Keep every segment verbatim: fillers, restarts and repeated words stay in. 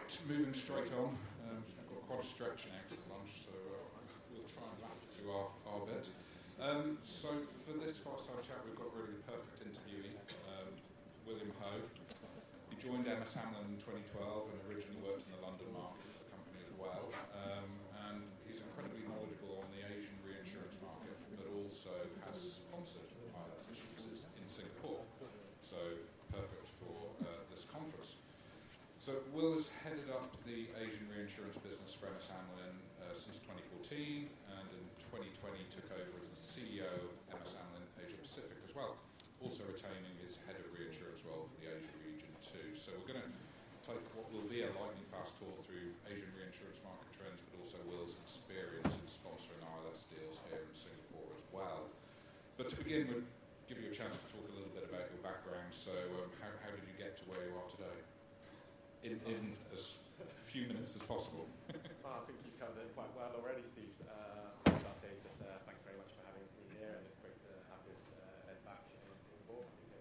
Right, moving straight on. Um, I've got quite a stretch now to the lunch, so uh, we'll try and wrap through our, our bit. Um, so for this fireside chat, we've got really the perfect interviewee, um, William Ho. He joined M S Hamlin in twenty twelve and originally worked in the London market for the company as well. Um, and he's incredibly knowledgeable on the Asian reinsurance market, but also has sponsored I L S issues in Singapore. So perfect for uh, this conference. So Will has headed up the Asian reinsurance business for M S Hamlin uh, since twenty fourteen, and in twenty twenty took over as the C E O of M S Hamlin Asia Pacific as well, also retaining his head of reinsurance role for the Asia region too. So we're going to take what will be a lightning fast tour through Asian reinsurance market trends, but also Will's experience in sponsoring I L S deals here in Singapore as well. But to begin, we'll give you a chance to talk a little bit about your background. So um, how, how did you get to where you are today? In, in as few minutes as possible. oh, I think you've covered it quite well already, Steve. Uh, I'll say just uh, thanks very much for having me here, and it's great to have this uh, event back in Singapore. I think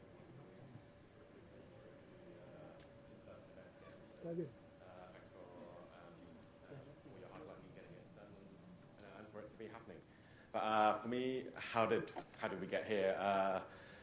it's the first event yet. So, uh, thanks for um, uh, all your hard work in getting it done uh, and for it to be happening. But uh, for me, how did how did we get here? Uh,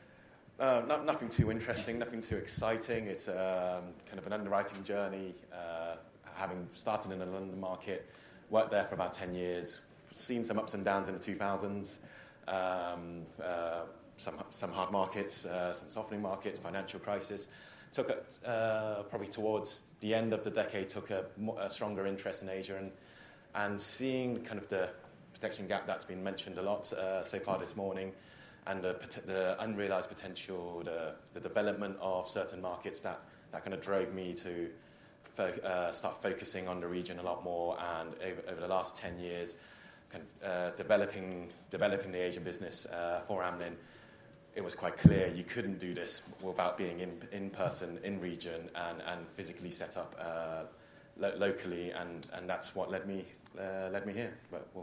Uh, not, nothing too interesting, nothing too exciting. It's um, kind of an underwriting journey, uh, having started in the London market, worked there for about ten years, seen some ups and downs in the two thousands, um, uh, some some hard markets, uh, some softening markets, financial crisis. Took it uh, probably towards the end of the decade, took a, a stronger interest in Asia, and, and seeing kind of the protection gap that's been mentioned a lot uh, so far this morning, and the, the unrealised potential, the, the development of certain markets, that, that kind of drove me to fo- uh, start focusing on the region a lot more. And over, over the last ten years, kind of, uh, developing developing the Asian business uh, for Amlin, it was quite clear you couldn't do this without being in, in person, in region, and, and physically set up uh, lo- locally, and, and that's what led me uh, led me here. But we'll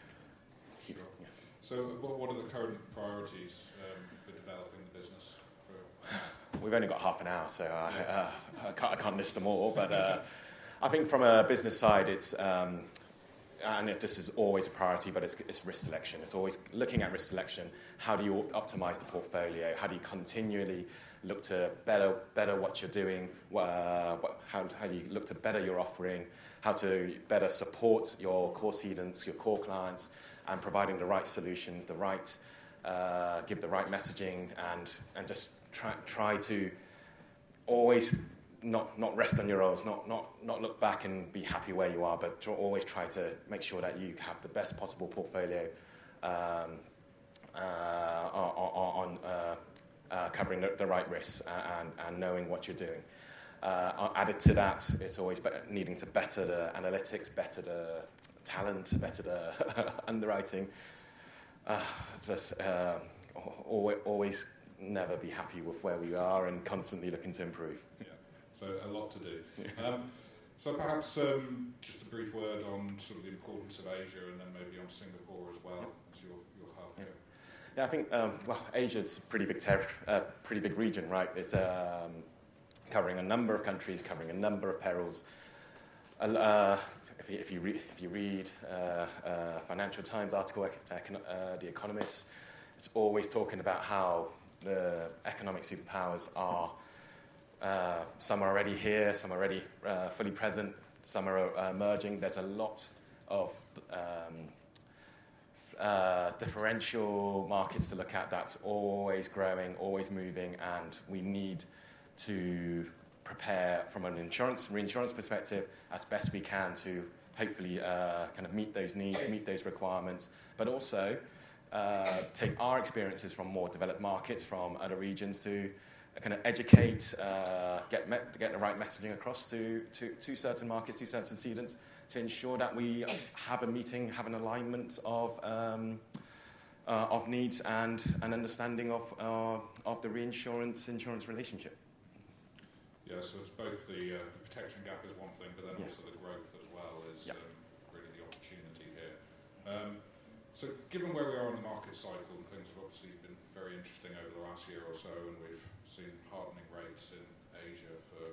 keep sure. yeah. So what, what are the current priorities um, for developing the business? For... We've only got half an hour, so I, uh, I, can't, I can't list them all. But uh, I think from a business side, it's, um, and if this is always a priority, but it's, it's risk selection. It's always looking at risk selection. How do you optimize the portfolio? How do you continually look to better better what you're doing? Uh, what, how, how do you look to better your offering? How to better support your core cedents, your core clients, and providing the right solutions, the right, uh, give the right messaging, and and just try try to always not not rest on your oars, not not not look back and be happy where you are, but to always try to make sure that you have the best possible portfolio um, uh, on uh, uh, covering the, the right risks and, and knowing what you're doing. Uh, added to that, it's always better, needing to better the analytics, better the talent, better the underwriting. Uh, just uh, always, always never be happy with where we are and constantly looking to improve. Yeah, so a lot to do. Um, so perhaps um, just a brief word on sort of the importance of Asia, and then maybe on Singapore as well as your, your hub here. Yeah, I think um, well, Asia's a pretty big ter- uh, pretty big region, right? It's um, covering a number of countries, covering a number of perils. Uh, if, you, if, you re- if you read uh, uh, Financial Times article, econ- uh, The Economist, it's always talking about how the economic superpowers are, uh, some are already here, some are already uh, fully present, some are uh, emerging. There's a lot of um, uh, differential markets to look at that's always growing, always moving, and we need to prepare from an insurance, reinsurance perspective as best we can to hopefully uh, kind of meet those needs, meet those requirements, but also uh, take our experiences from more developed markets, from other regions, to kind of educate, uh, get me- get the right messaging across to, to, to certain markets, to certain cedents, to ensure that we have a meeting, have an alignment of um, uh, of needs and an understanding of uh, of the reinsurance insurance relationship. Yeah, so it's both the, uh, the protection gap is one thing, but then yeah. also the growth as well is yeah. um, really the opportunity here. Um, so given where we are in the market cycle, and things have obviously been very interesting over the last year or so, and we've seen hardening rates in Asia for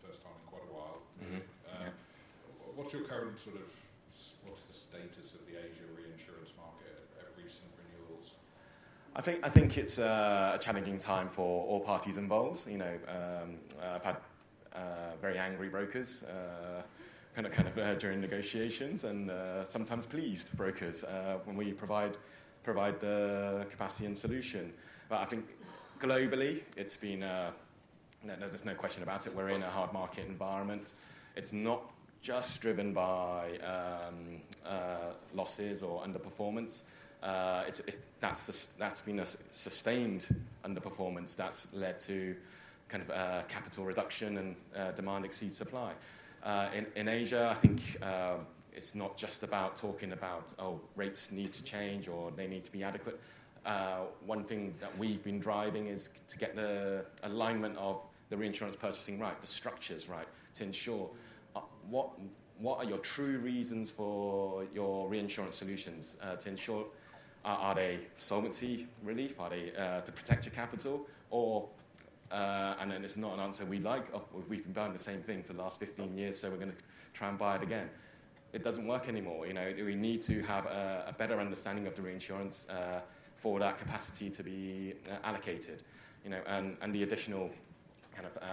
first time in quite a while. Mm-hmm. Uh, yeah. What's your current sort of, what's the status of the Asia reinsurance market at, at recent renewals? I think I think it's uh, a challenging time for all parties involved. You know, um, uh, I've had uh, very angry brokers, uh, kind of kind of uh, during negotiations, and uh, sometimes pleased brokers uh, when we provide provide the capacity and solution. But I think globally, it's been uh, no, no, there's no question about it. We're in a hard market environment. It's not just driven by um, uh, losses or underperformance. Uh, it's, it, that's that's been a sustained underperformance that's led to kind of uh, capital reduction and uh, demand exceeds supply. Uh, in, in Asia, I think uh, it's not just about talking about, oh, rates need to change or they need to be adequate. Uh, one thing that we've been driving is to get the alignment of the reinsurance purchasing right, the structures right, to ensure uh, what what are your true reasons for your reinsurance solutions, uh, to ensure uh, are they solvency relief, are they uh, to protect your capital, or Uh, and then it's not an answer we like. Oh, we've been buying the same thing for the last fifteen years, so we're going to try and buy it again. It doesn't work anymore. You know, we need to have a, a better understanding of the reinsurance uh, for that capacity to be uh, allocated. You know, and, and the additional kind of uh,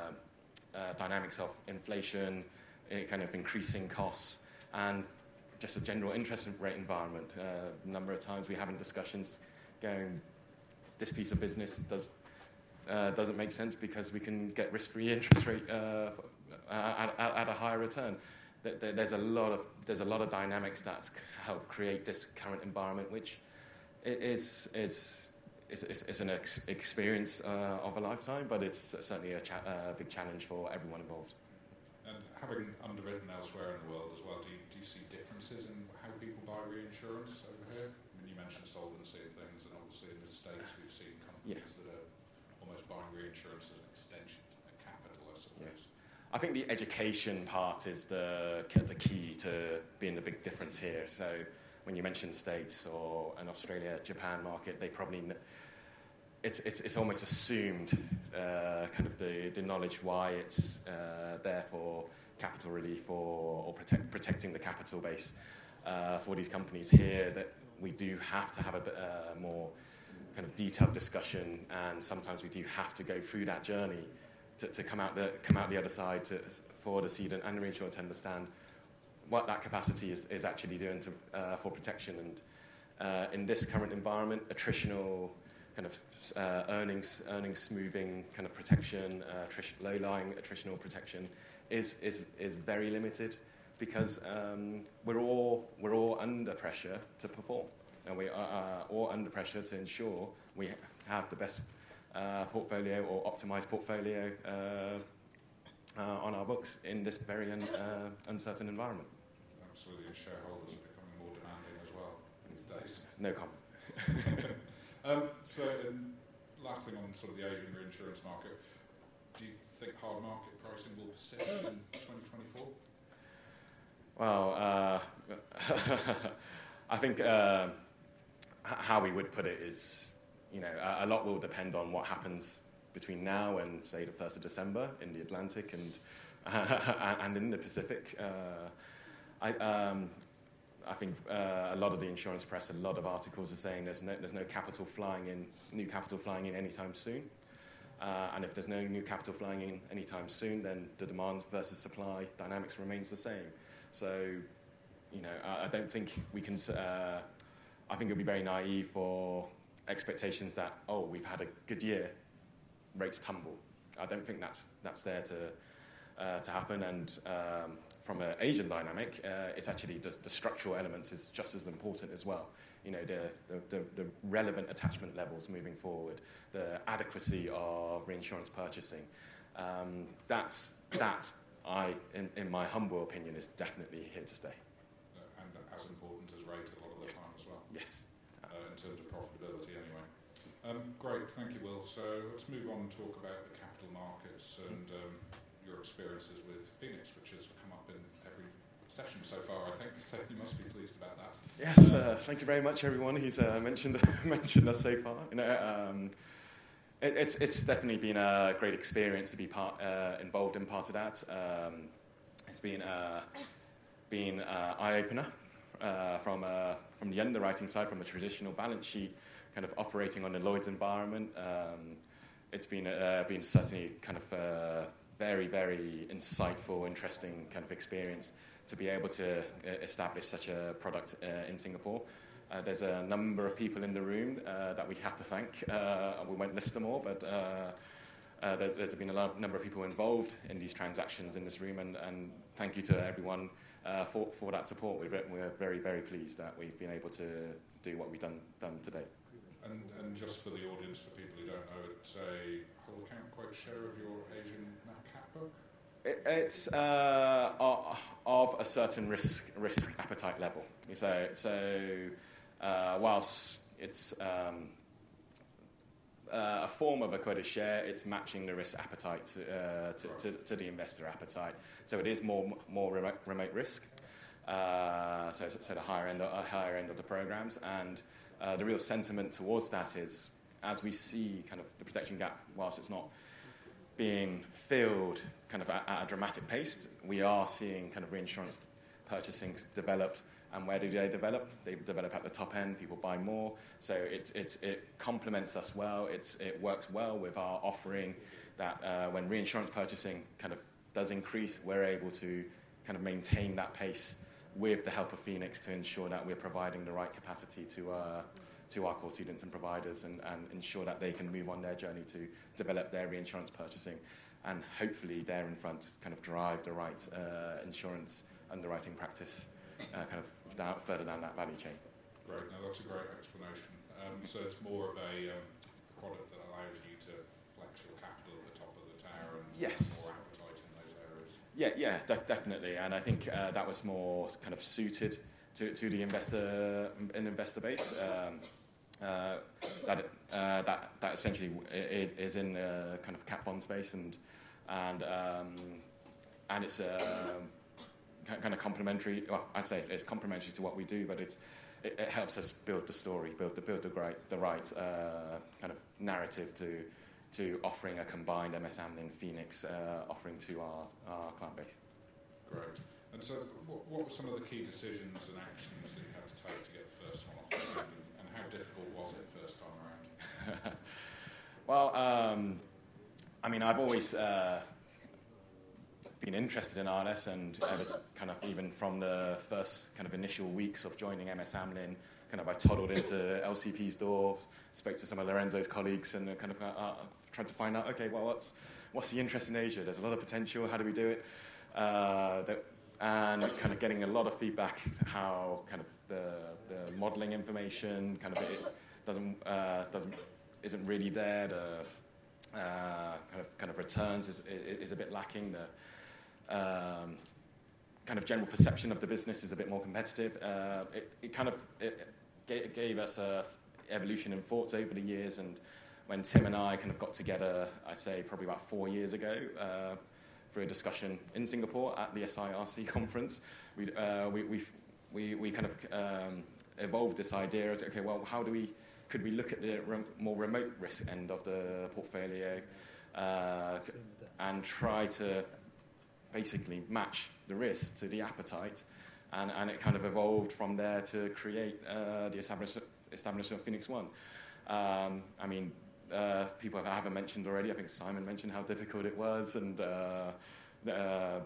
uh, dynamics of inflation, uh, kind of increasing costs, and just a general interest rate environment. Uh, a number of times we have in discussions going, this piece of business does. Uh, doesn't make sense because we can get risk-free interest rate uh, at, at, at a higher return. There's a lot of there's a lot of dynamics that's helped create this current environment, which is is is, is, is an ex- experience uh, of a lifetime, but it's certainly a cha- uh, big challenge for everyone involved. And having underwritten elsewhere in the world as well, do you, do you see differences in how people buy reinsurance over here? I mean, you mentioned solvency and things, and obviously in the States we've seen companies yeah. that are almost buying reinsurance as an extension to capital, I suppose. Yeah. I think the education part is the the key to being the big difference here. So when you mention States or an Australia, Japan market, they probably it's it's it's almost assumed uh, kind of the, the knowledge why it's uh, there for capital relief or, or protect, protecting the capital base uh, for these companies. Here that we do have to have a bit uh, more kind of detailed discussion, and sometimes we do have to go through that journey to, to come out the come out the other side to, for the cedant and the reinsurer to understand what that capacity is, is actually doing to, uh, for protection. And uh, in this current environment, attritional kind of uh, earnings earnings smoothing kind of protection, uh, attrition, low-lying attritional protection is is is very limited because um, we're all we're all under pressure to perform. And we are uh, all under pressure to ensure we have the best uh, portfolio or optimized portfolio uh, uh, on our books in this very un- uh, uncertain environment. Absolutely, shareholders are becoming more demanding as well these days. No comment. um, so, um, last thing on sort of the Asian reinsurance market, do you think hard market pricing will persist in twenty twenty-four? Well, uh, I think. Uh, How we would put it is, you know, a, a lot will depend on what happens between now and, say, the first of December in the Atlantic and uh, and in the Pacific. Uh, I um, I think uh, a lot of the insurance press, a lot of articles are saying there's no there's no capital flying in, new capital flying in anytime soon. Uh, and if there's no new capital flying in anytime soon, then the demand versus supply dynamics remains the same. So, you know, I, I don't think we can. Uh, I think it would be very naive for expectations that, oh, we've had a good year, rates tumble. I don't think that's that's there to uh, to happen. And um, from an Asian dynamic, uh, it's actually the, the structural elements is just as important as well. You know, the, the, the, the relevant attachment levels moving forward, the adequacy of reinsurance purchasing. Um, that's that's I, in, in my humble opinion, is definitely here to stay. Uh, and as important as rate a lot of the time as well. Yes. Uh, in terms of profitability anyway. Um, great, thank you, Will. So let's move on and talk about the capital markets and um, your experiences with Phoenix, which has come up in every session so far, I think. So you must be pleased about that. Yes, uh, thank you very much, everyone who's uh, mentioned mentioned us so far. You know, um, it, it's it's definitely been a great experience to be part uh, involved in part of that. Um, it's been uh, been uh, eye opener uh, from uh, from the underwriting side, from a traditional balance sheet, kind of operating on the Lloyd's environment. Um, it's been uh, been certainly kind of uh, very very insightful, interesting kind of experience to be able to establish such a product uh, in Singapore. Uh, there's a number of people in the room uh, that we have to thank. Uh, we won't list them all, but uh, uh, there, there's been a lot, number of people involved in these transactions in this room, and, and thank you to everyone uh, for, for that support. We're, we're very, very pleased that we've been able to do what we've done, done today. And, and just for the audience, for people who don't know, it's a whole account quote share of your Asian cat book? It, it's uh, of a certain risk risk appetite level. So, so uh, whilst it's um, uh, a form of a quota share, it's matching the risk appetite to, uh, to, to, to the investor appetite. So it is more more remote, remote risk. Uh, so, so the higher end, uh, higher end of the programs, and uh, the real sentiment towards that is, as we see kind of the protection gap, whilst it's not being filled kind of at, at a dramatic pace, we are seeing kind of reinsurance purchasing developed. And where do they develop? They develop at the top end. People buy more, so it it's, it complements us well. It's it works well with our offering. That uh, when reinsurance purchasing kind of does increase, we're able to kind of maintain that pace with the help of Phoenix to ensure that we're providing the right capacity to uh, to our core students and providers, and, and ensure that they can move on their journey to develop their reinsurance purchasing, and hopefully there in front kind of drive the right uh, insurance underwriting practice uh, kind of down, further down that value chain. Great, no, that's a great explanation. Um, so it's more of a um, product that allows you to flex your capital at the top of the tower and yes. more appetite in those areas. Yeah, yeah, def- definitely. And I think uh, that was more kind of suited to, to the investor an investor base. Um, uh, that uh, that that essentially is in the kind of cat bond space, and and um, and it's uh, kind of complementary. Well, I say it's complementary to what we do, but it's it, it helps us build the story, build the build the right the right uh, kind of narrative to to offering a combined M S Amlin Phoenix uh, offering to our our client base. Great. And so, what, what were some of the key decisions and actions that you had to take to get the first one off the ground, and, and how difficult was it first time around? Well, um, I mean, I've always uh, been interested in R N S, and uh, it's kind of even from the first kind of initial weeks of joining M S Amlin, kind of I toddled into L C P's door, spoke to some of Lorenzo's colleagues, and kind of uh, tried to find out, okay, well, what's what's the interest in Asia? There's a lot of potential. How do we do it? Uh, that, and kind of getting a lot of feedback how kind of the, the modelling information kind of it doesn't uh, doesn't isn't really there. The uh, kind of kind of returns is is a bit lacking. The um, kind of general perception of the business is a bit more competitive. Uh, it, it kind of it gave, gave us a evolution in thoughts over the years, and when Tim and I kind of got together, I'd say probably about four years ago. Uh, for a discussion in Singapore at the S I R C conference, we, uh, we, we, we, we kind of um, evolved this idea as, okay, well, how do we, could we look at the rem- more remote risk end of the portfolio uh, and try to basically match the risk to the appetite, and, and it kind of evolved from there to create uh, the establishment, establishment of Phoenix One. Um, I mean, Uh, people have, haven't mentioned already. I think Simon mentioned how difficult it was, and uh, uh,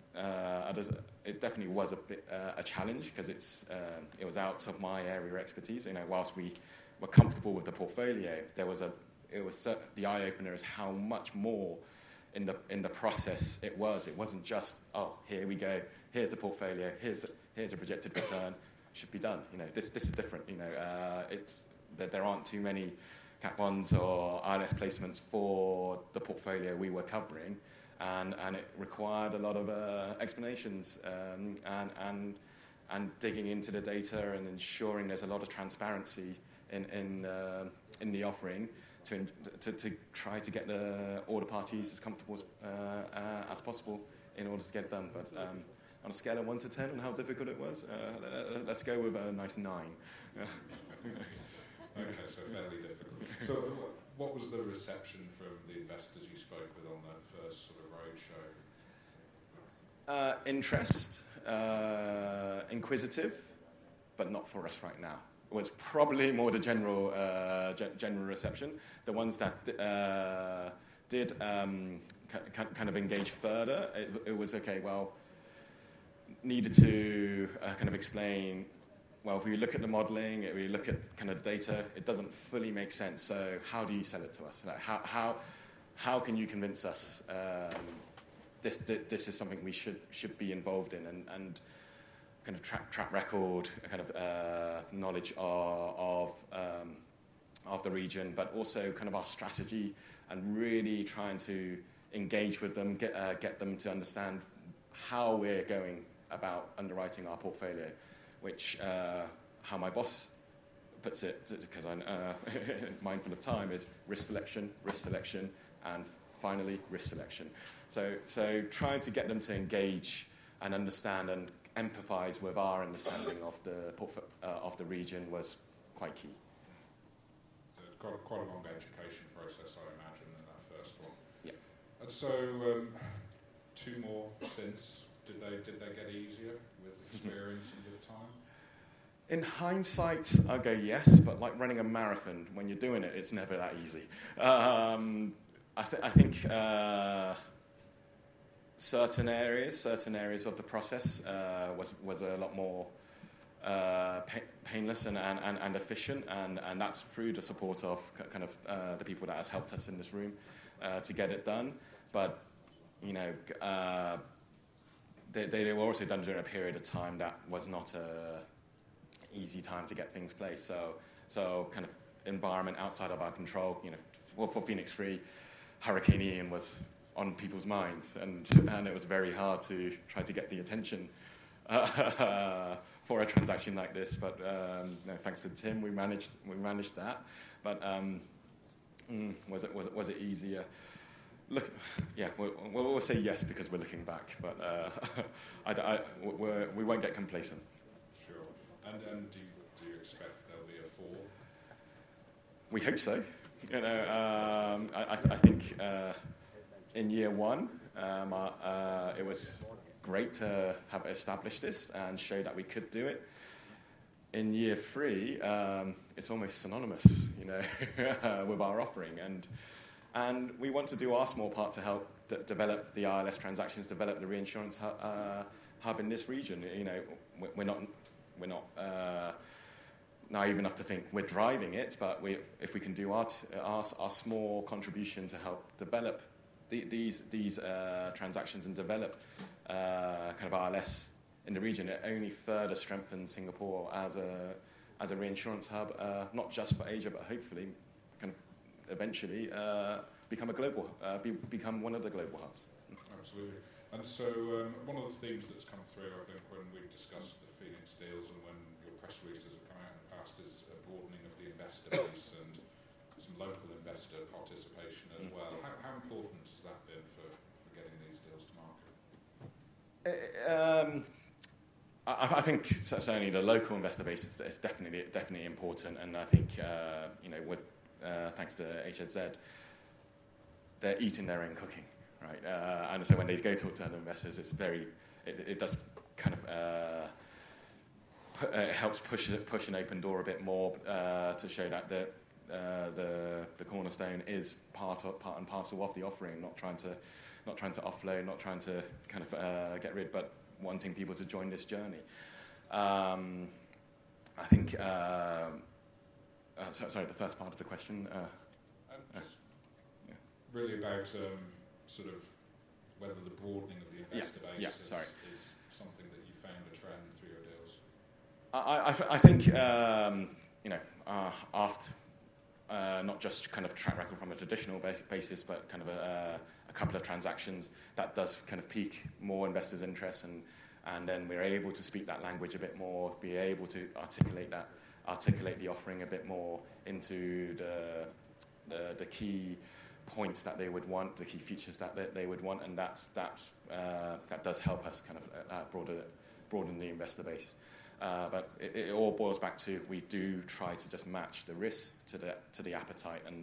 uh, it definitely was a bit uh, a challenge because it's uh, it was out of my area of expertise. You know, whilst we were comfortable with the portfolio, there was a it was cert- the eye opener is how much more in the in the process it was. It wasn't just, oh, here we go, here's the portfolio, here's here's a projected return, should be done. You know, this this is different. You know, uh, it's that there aren't too many cat bonds or R N S placements for the portfolio we were covering, and, and it required a lot of uh, explanations um, and, and and digging into the data and ensuring there's a lot of transparency in in, uh, in the offering to, to to try to get the all the parties as comfortable as, uh, uh, as possible in order to get it done. But um, on a scale of one to ten, on how difficult it was, uh, let's go with a nice nine. Okay, so fairly difficult. So what was the reception from the investors you spoke with on that first sort of roadshow? Uh, interest, uh, inquisitive, but not for us right now. It was probably more the general uh, ge- general reception. The ones that uh, did um, ca- kind of engage further, it, it was okay. Well, needed to uh, kind of explain. Well, if we look at the modelling, if we look at kind of the data, it doesn't fully make sense. So how do you sell it to us? Like how how how can you convince us um, this this is something we should should be involved in, and, and kind of track track record, kind of uh, knowledge of of, um, of the region, but also kind of our strategy, and really trying to engage with them, get uh, get them to understand how we're going about underwriting our portfolio. Which, uh, how my boss puts it, because I'm uh, mindful of time, is risk selection, risk selection, and finally risk selection. So, so trying to get them to engage and understand and empathise with our understanding of the portfolio, uh, of the region was quite key. So it's quite, quite a long education process, I imagine, in that first one. Yeah. And so, um, two more since. Did they did they get easier with experience and with time? In hindsight, I'll go yes, but like running a marathon, when you're doing it, it's never that easy. Um, I, th- I think uh, certain areas, certain areas of the process uh, was was a lot more uh, pa- painless and, and, and, and efficient, and, and that's through the support of kind of uh, the people that has helped us in this room uh, to get it done. But you know. Uh, They, they were also done during a period of time that was not a easy time to get things placed. So, so kind of environment outside of our control. You know, for, for Phoenix Free, Hurricane Ian was on people's minds, and and it was very hard to try to get the attention uh, for a transaction like this. But um, no, thanks to Tim, we managed we managed that. But um, mm, was it was it was it easier? Look, yeah, we'll, we'll say yes because we're looking back, but uh, I, I, we're, we won't get complacent. Sure. And, and do, you, do you expect there'll be a fall? We hope so. You know, um, I, I think uh, in year one, um, uh, it was great to have established this and show that we could do it. In year three, um, it's almost synonymous, you know, with our offering, and. And we want to do our small part to help d- develop the I L S transactions, develop the reinsurance hu- uh, hub in this region. You know, we're not we're not uh, naive enough to think we're driving it, but we, if we can do our, t- our our small contribution to help develop the, these these uh, transactions and develop uh, kind of I L S in the region, it only further strengthens Singapore as a as a reinsurance hub, uh, not just for Asia, but hopefully kind of. Eventually uh, become a global, uh, be, become one of the global hubs. Absolutely. And so um, one of the themes that's come through, I think, when we discussed the Phoenix deals and when your press releases have come out in the past is a broadening of the investor base and some local investor participation as well. How, how important has that been for, for getting these deals to market? Um, I, I think certainly the local investor base is, is definitely definitely important, and I think uh, you know we're Uh, thanks to H Z Z, they're eating their own cooking, right? Uh, and so when they go talk to other investors, it's very, it, it does kind of, uh, pu- uh, it helps push push an open door a bit more uh, to show that the, uh, the the cornerstone is part of part and parcel of the offering, not trying to not trying to offload, not trying to kind of uh, get rid, but wanting people to join this journey. Um, I think. Uh, Uh, so, sorry, the first part of the question. Uh, uh, yeah. Really about um, sort of whether the broadening of the investor yeah, base yeah, is, sorry. is something that you found a trend through your deals. I, I, I think um, you know uh, after uh, not just kind of track record from a traditional basis, but kind of a, a couple of transactions that does kind of pique more investors' interest, and and then we're able to speak that language a bit more, be able to articulate that. articulate the offering a bit more into the, the the key points that they would want, the key features that they, they would want, and that's that uh, that does help us kind of uh, broaden broaden the investor base. Uh, but it, it all boils back to we do try to just match the risk to the to the appetite and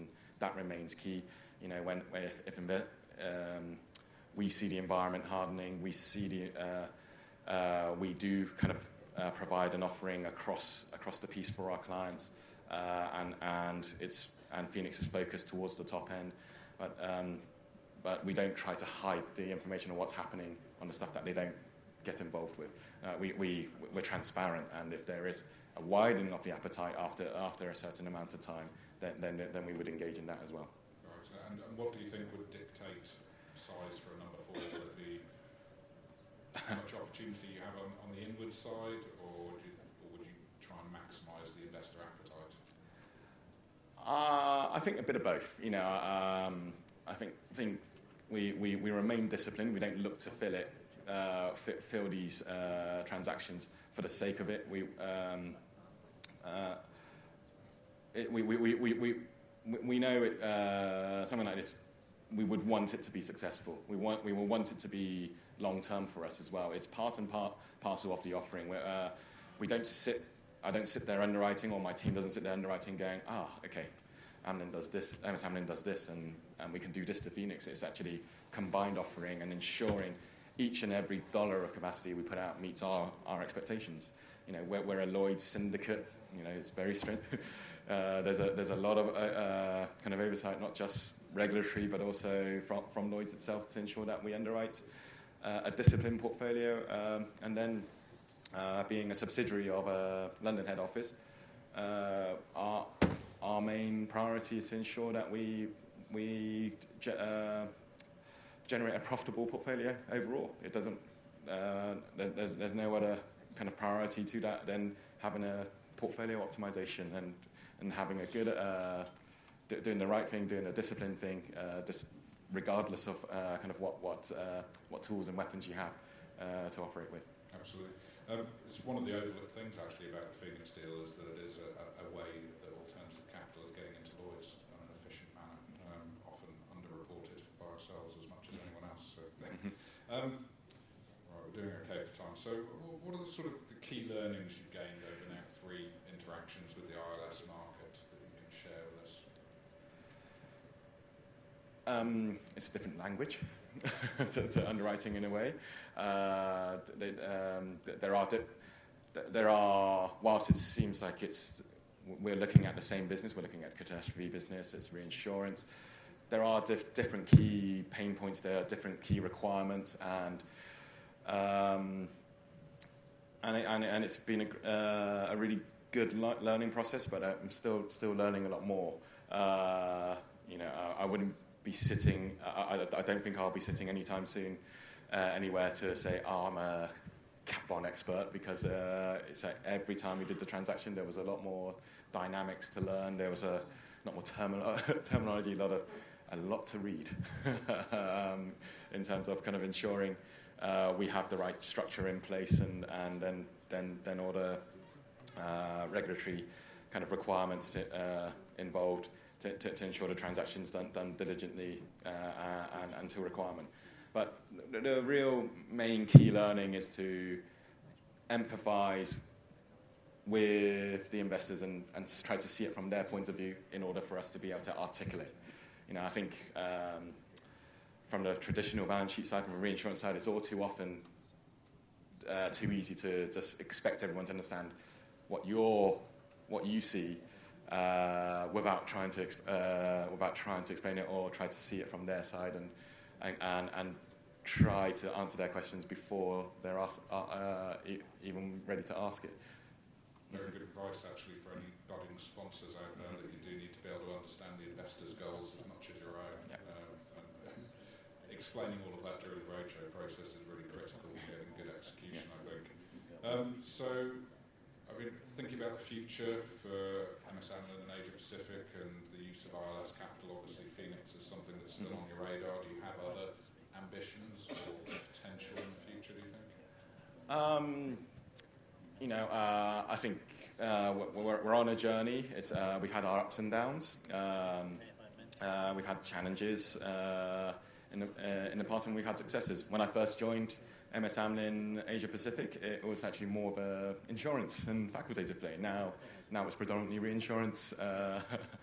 that remains key. You know, when, when if, if inve- um, we see the environment hardening, we see the uh, uh, we do kind of uh, provide an offering across across the piece for our clients, uh, and and it's and Phoenix is focused towards the top end, but um, but we don't try to hide the information on what's happening on the stuff that they don't get involved with. Uh, we we we're transparent, and if there is a widening of the appetite after after a certain amount of time, then then then we would engage in that as well. Right. And, and what do you think would dictate size for a number four? Will it be how much opportunity you have on, on the inward side, or, do you, or would you try and maximise the investor appetite? Uh, I think a bit of both. You know, um, I think think we, we, we remain disciplined. We don't look to fill it, uh, f- fill these uh, transactions for the sake of it. We um, uh, it, we, we, we, we, we we know it, uh, something like this. We would want it to be successful. We want we will want it to be long term for us as well. It's part and part parcel of the offering. Where uh, we don't sit. I don't sit there underwriting, or my team doesn't sit there underwriting, going, ah, okay, Amlin does this, M S Amlin does this, and, and we can do this to Phoenix. It's actually combined offering and ensuring each and every dollar of capacity we put out meets our, our expectations. You know, we're, we're a Lloyd's syndicate. You know, it's very strict. uh, there's a there's a lot of uh, uh, kind of oversight, not just regulatory, but also from, from Lloyd's itself to ensure that we underwrite uh, a disciplined portfolio, um, and then. Uh, being a subsidiary of a London head office, uh, our our main priority is to ensure that we we ge- uh, generate a profitable portfolio overall. It doesn't. Uh, there's there's no other kind of priority to that than having a portfolio optimization and and having a good uh, d- doing the right thing, doing the disciplined thing, uh, dis- regardless of uh, kind of what what uh, what tools and weapons you have uh, to operate with. Absolutely. Um, it's one of the overlooked things actually about the Phoenix deal is that it is a, a, a way that alternative capital is getting into Lloyd's in an efficient manner, um, often underreported by ourselves as much as anyone else. So, um, right, we're doing okay for time. So, what are the sort of the key learnings you've gained over now three interactions with the I L S market that you can share with us? Um, it's a different language to, to underwriting in a way. Uh, they, um, there are di- there are whilst it seems like it's we're looking at the same business, we're looking at catastrophe business, it's reinsurance. There are dif- different key pain points. There are different key requirements, and um, and, it, and, and it's been a, uh, a really good le- learning process. But I'm still still learning a lot more. Uh, you know, I, I wouldn't be sitting. I, I, I don't think I'll be sitting anytime soon. Uh, anywhere to say, oh, I'm a cat bond expert, because uh, it's like every time we did the transaction, there was a lot more dynamics to learn. There was a lot more termino- terminology, a lot of a lot to read um, in terms of kind of ensuring uh, we have the right structure in place, and, and then then then all the uh, regulatory kind of requirements to, uh, involved to, to, to ensure the transaction's done done diligently uh, and, and to requirement. But the, the real main key learning is to empathise with the investors and, and try to see it from their point of view in order for us to be able to articulate. You know, I think um, from the traditional balance sheet side, from a reinsurance side, it's all too often uh, too easy to just expect everyone to understand what you're, what you see, uh, without trying to uh, without trying to explain it or try to see it from their side and. And, and, and try to answer their questions before they're ask, uh, uh, e- even ready to ask it. Very good advice, actually, for any budding sponsors out there, that you do need to be able to understand the investors' goals as much as your own. Yeah. Um, and uh, explaining all of that during the roadshow process is really critical in getting good execution, yeah. I think. Um, so, I mean, thinking about the future for M S Amlin and Asia Pacific and the use of I L S capital, obviously Phoenix is something that's still on your radar. Do you have other ambitions or potential in the future, do you think? Um, you know, uh, I think uh, we're, we're on a journey. It's, uh, we've had our ups and downs. Um, uh, we've had challenges uh, in, the, uh, in the past, and we've had successes. When I first joined M S Amlin Asia Pacific, it was actually more of a insurance and facultative play. Now, now it's predominantly reinsurance. Uh,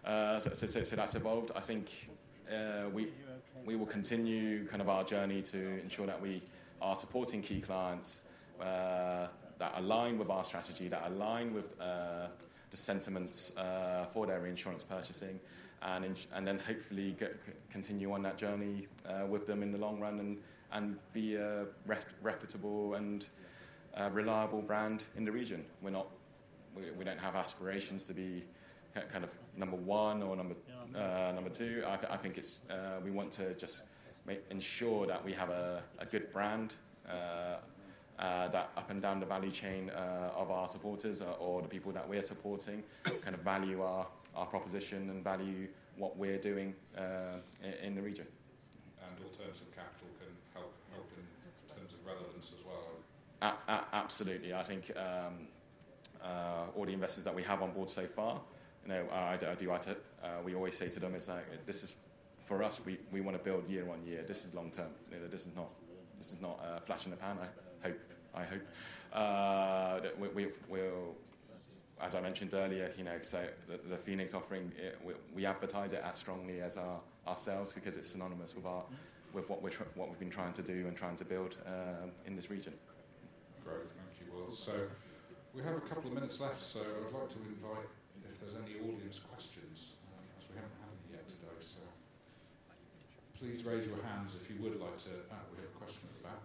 Uh, so, so, so, so that's evolved. I think uh, we we will continue kind of our journey to ensure that we are supporting key clients uh, that align with our strategy, that align with uh, the sentiments uh, for their reinsurance purchasing, and in, and then hopefully get, continue on that journey uh, with them in the long run, and and be a rep- reputable and uh, reliable brand in the region. We're not, we, we don't have aspirations to be kind of number one or number uh, number two. I, th- I think it's uh, we want to just make, ensure that we have a, a good brand uh, uh, that up and down the value chain uh, of our supporters uh, or the people that we're supporting kind of value our, our proposition and value what we're doing uh, in, in the region. And alternative capital can help help in terms of relevance as well. A- a- absolutely, I think um, uh, all the investors that we have on board so far, you know, I, I do. I t- uh, we always say to them, "Is like this is for us. We, we want to build year on year. This is long term. You know, this is not this is not a flash in the pan. I hope. I hope uh, that we, we will." As I mentioned earlier, you know, so the, the Phoenix offering, it, we, we advertise it as strongly as our, ourselves because it's synonymous with our, with what we're tr- what we've been trying to do and trying to build uh, in this region. Great, thank you, Will. So we have a couple of minutes left, so I'd like to invite if there's any audience questions, um, as we haven't had any yet today. So please raise your hands if you would like to. Ah, we have a question at the back.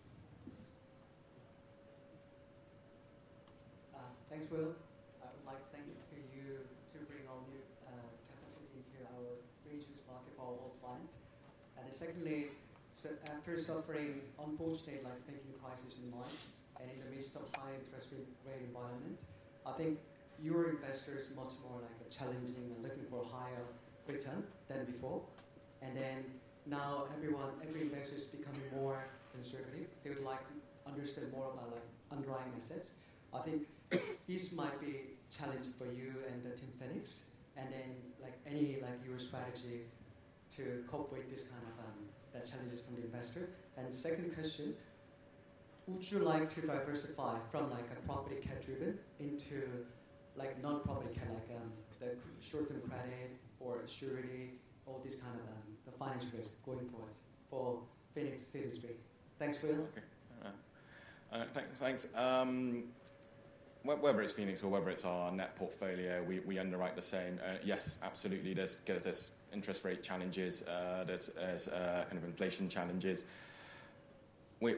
Uh, thanks, Will. I would like to thank to you to bring all new uh, capacity to our reinsurance market for our old client. And secondly, so after suffering unfortunate like banking crisis in March and in the midst of high interest rate environment, I think your investors much more like a challenging and looking for higher return than before. And then now everyone, every investor is becoming more conservative. They would like to understand more about like underlying assets. I think this might be challenge for you and the Team Phoenix, and then like any like your strategy to cope with this kind of um, that challenges from the investor. And second question, would you like to diversify from like a property cat driven into like non-property cat, like um, the short-term credit or surety, all these kind of um, the financial risk going forward for Phoenix Citizens Re? Thanks, Will. Okay. Uh, uh, th- thanks. Um, Whether it's Phoenix or whether it's our net portfolio, we, we underwrite the same. Uh, yes, absolutely. There's there's interest rate challenges. Uh, there's there's uh, kind of inflation challenges. We,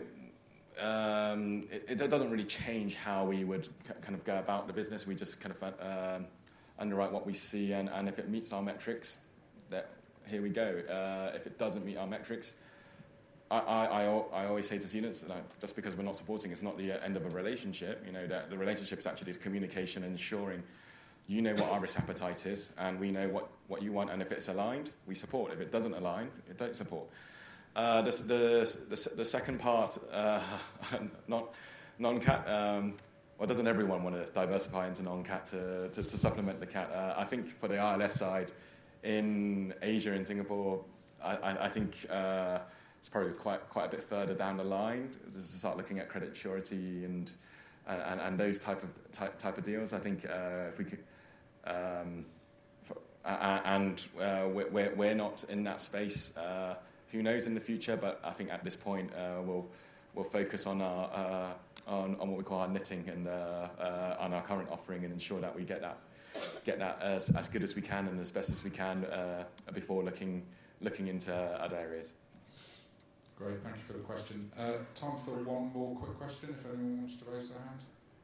um, it, it doesn't really change how we would c- kind of go about the business. We just kind of um, underwrite what we see, and, and if it meets our metrics, that here we go. Uh, if it doesn't meet our metrics, I, I, I always say to students, like, just because we're not supporting, it's not the end of a relationship. You know, that the relationship is actually the communication and ensuring you know what our risk appetite is, and we know what, what you want. And if it's aligned, we support. If it doesn't align, we don't support. Uh, the, the, the, the second part, uh, not non-cat. Um, well, doesn't everyone want to diversify into non-cat to, to, to supplement the cat? Uh, I think for the I L S side, in Asia, in Singapore, I, I, I think. Uh, It's probably quite quite a bit further down the line to start looking at credit surety and and, and those type of type, type of deals. I think uh, if we could, um, for, uh, and uh, we're we're not in that space. Uh, who knows in the future? But I think at this point uh, we'll we'll focus on our uh, on on what we call our knitting and uh, uh, on our current offering and ensure that we get that get that as as good as we can and as best as we can uh, before looking looking into other areas. Great, thank you for the question. Uh, time for one more quick question, if anyone wants to raise their hand.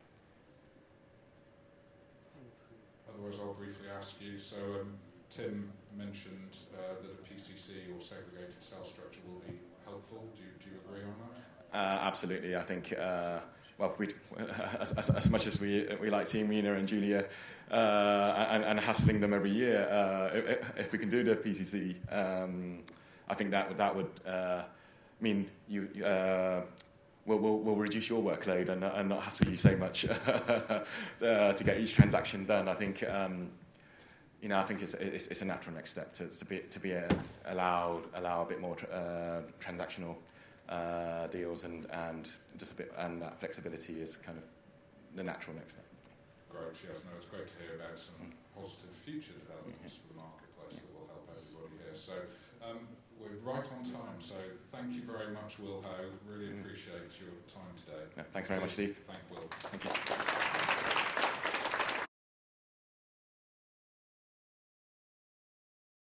Otherwise, I'll briefly ask you. So, um, Tim mentioned uh, that a P C C or segregated sales structure will be helpful. Do you, do you agree on that? Uh, absolutely. I think, uh, well, we as, as, as much as we we like Team Mina and Julia uh, and, and hassling them every year, uh, if, if we can do the P C C, um, I think that, that would... Uh, mean you uh, will will will reduce your workload and, and not hassle you so much uh, to get each transaction done. I think um, you know I think it's, it's it's a natural next step to to be to be a, allowed allow a bit more tra- uh, transactional uh, deals and, and just a bit and that flexibility is kind of the natural next step. Great, yes, no, it's great to hear about some positive future developments for the marketplace that will help everybody here. So um, we're right on time, so thank you very much, Will Ho. Really appreciate your time today. Yeah, thanks very much, Steve. Thank Will. Thank you.